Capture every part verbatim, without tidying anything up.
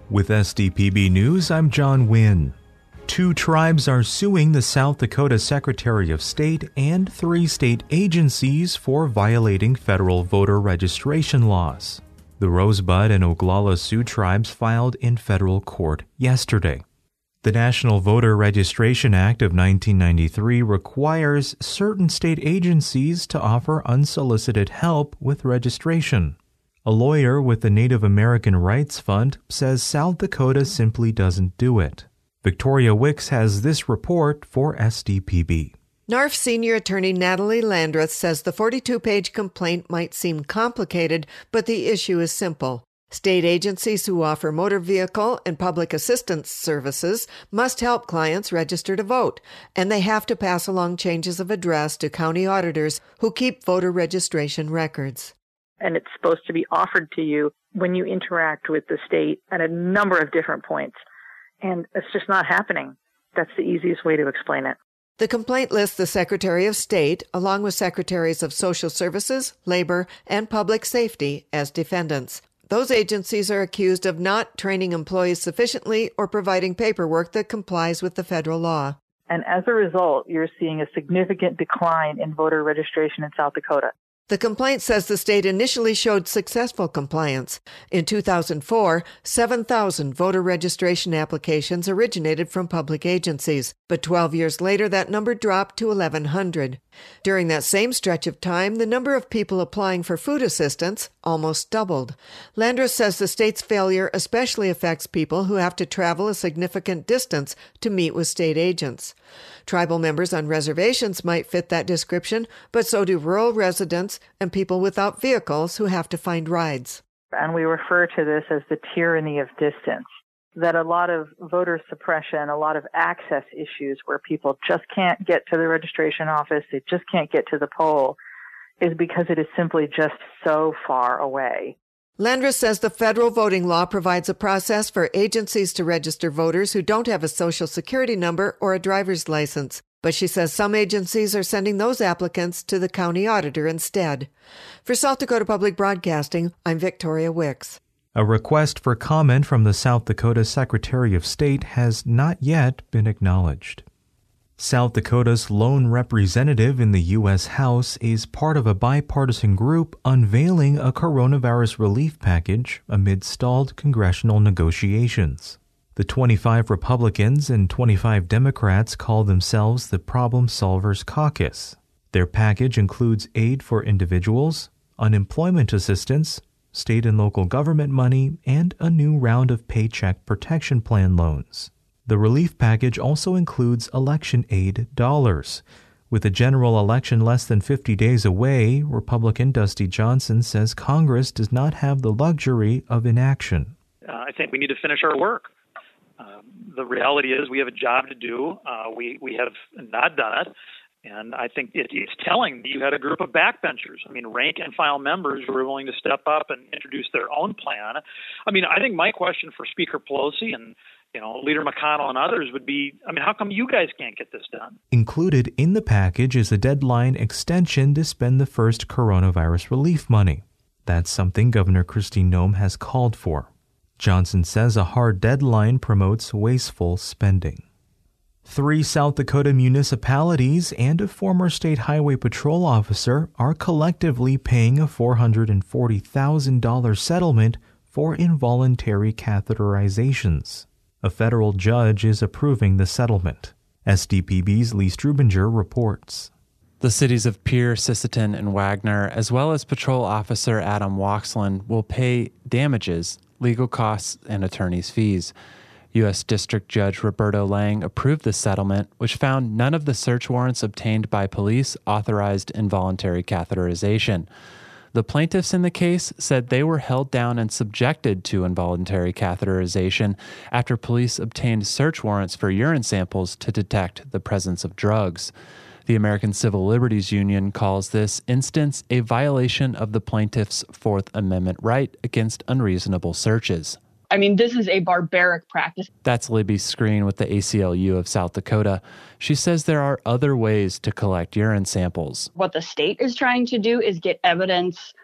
With S D P B News, I'm John Wynn. Two tribes are suing the South Dakota Secretary of State and three state agencies for violating federal voter registration laws. The Rosebud and Oglala Sioux tribes filed in federal court yesterday. The National Voter Registration Act of nineteen ninety-three requires certain state agencies to offer unsolicited help with registration. A lawyer with the Native American Rights Fund says South Dakota simply doesn't do it. Victoria Wicks has this report for S D P B. N A R F senior attorney Natalie Landreth says the forty-two page complaint might seem complicated, but the issue is simple. State agencies who offer motor vehicle and public assistance services must help clients register to vote, and they have to pass along changes of address to county auditors who keep voter registration records. And it's supposed to be offered to you when you interact with the state at a number of different points. And it's just not happening. That's the easiest way to explain it. The complaint lists the Secretary of State, along with Secretaries of Social Services, Labor, and Public Safety as defendants. Those agencies are accused of not training employees sufficiently or providing paperwork that complies with the federal law. And as a result, you're seeing a significant decline in voter registration in South Dakota. The complaint says the state initially showed successful compliance. In two thousand four, seven thousand voter registration applications originated from public agencies, but twelve years later that number dropped to eleven hundred. During that same stretch of time, the number of people applying for food assistance almost doubled. Landreth says the state's failure especially affects people who have to travel a significant distance to meet with state agents. Tribal members on reservations might fit that description, but so do rural residents and people without vehicles who have to find rides. And we refer to this as the tyranny of distance, that a lot of voter suppression, a lot of access issues where people just can't get to the registration office, they just can't get to the poll, is because it is simply just so far away. Landreth says the federal voting law provides a process for agencies to register voters who don't have a social security number or a driver's license. But she says some agencies are sending those applicants to the county auditor instead. For South Dakota Public Broadcasting, I'm Victoria Wicks. A request for comment from the South Dakota Secretary of State has not yet been acknowledged. South Dakota's lone representative in the U S House is part of a bipartisan group unveiling a coronavirus relief package amid stalled congressional negotiations. The twenty-five Republicans and twenty-five Democrats call themselves the Problem Solvers Caucus. Their package includes aid for individuals, unemployment assistance, state and local government money, and a new round of Paycheck Protection Plan loans. The relief package also includes election aid dollars. With a general election less than fifty days away, Republican Dusty Johnson says Congress does not have the luxury of inaction. Uh, I think we need to finish our work. Uh, the reality is we have a job to do. Uh, we, we have not done it. And I think it, it's telling that you had a group of backbenchers. I mean, rank and file members who were willing to step up and introduce their own plan. I mean, I think my question for Speaker Pelosi and, you know, Leader McConnell and others would be, I mean, how come you guys can't get this done? Included in the package is a deadline extension to spend the first coronavirus relief money. That's something Governor Kristi Noem has called for. Johnson says a hard deadline promotes wasteful spending. Three South Dakota municipalities and a former state highway patrol officer are collectively paying a four hundred forty thousand dollars settlement for involuntary catheterizations. A federal judge is approving the settlement. S D P B's Lee Strubinger reports. The cities of Pierre, Sisseton, and Wagner, as well as patrol officer Adam Waxland, will pay damages, legal costs, and attorney's fees. U S District Judge Roberto Lang approved the settlement, which found none of the search warrants obtained by police authorized involuntary catheterization. The plaintiffs in the case said they were held down and subjected to involuntary catheterization after police obtained search warrants for urine samples to detect the presence of drugs. The American Civil Liberties Union calls this instance a violation of the plaintiffs' Fourth Amendment right against unreasonable searches. I mean, this is a barbaric practice. That's Libby Screen with the A C L U of South Dakota. She says there are other ways to collect urine samples. What the state is trying to do is get evidence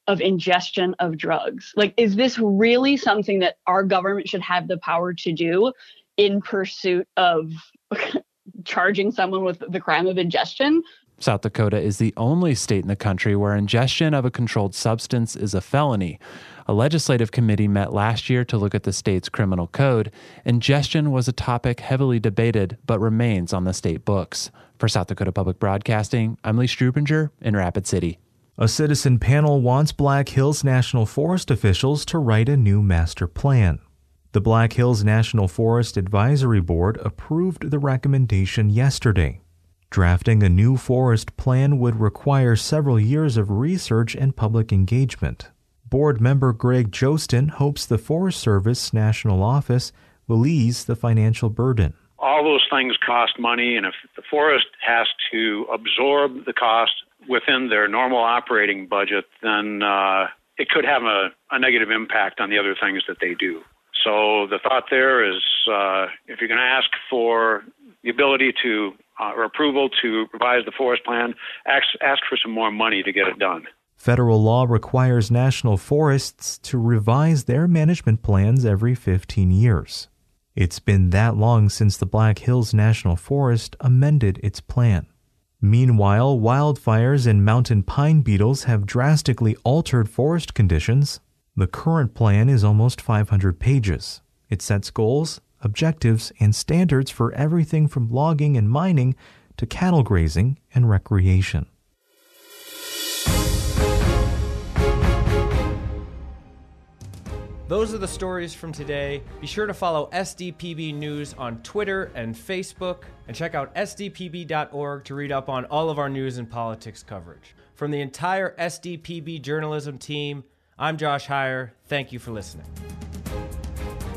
of ingestion of drugs. Like, is this really something that our government should have the power to do in pursuit of charging someone with the crime of ingestion? South Dakota is the only state in the country where ingestion of a controlled substance is a felony. A legislative committee met last year to look at the state's criminal code. Ingestion was a topic heavily debated, but remains on the state books. For South Dakota Public Broadcasting, I'm Lee Strubinger in Rapid City. A citizen panel wants Black Hills National Forest officials to write a new master plan. The Black Hills National Forest Advisory Board approved the recommendation yesterday. Drafting a new forest plan would require several years of research and public engagement. Board member Greg Jostin hopes the Forest Service National Office will ease the financial burden. All those things cost money, and if the forest has to absorb the cost within their normal operating budget, then uh, it could have a, a negative impact on the other things that they do. So the thought there is uh, if you're going to ask for the ability to uh, or approval to revise the forest plan, ask, ask for some more money to get it done. Federal law requires national forests to revise their management plans every fifteen years. It's been that long since the Black Hills National Forest amended its plan. Meanwhile, wildfires and mountain pine beetles have drastically altered forest conditions. The current plan is almost five hundred pages. It sets goals, objectives, and standards for everything from logging and mining to cattle grazing and recreation. Those are the stories from today. Be sure to follow S D P B News on Twitter and Facebook, and check out S D P B dot org to read up on all of our news and politics coverage. From the entire S D P B journalism team, I'm Josh Heyer. Thank you for listening.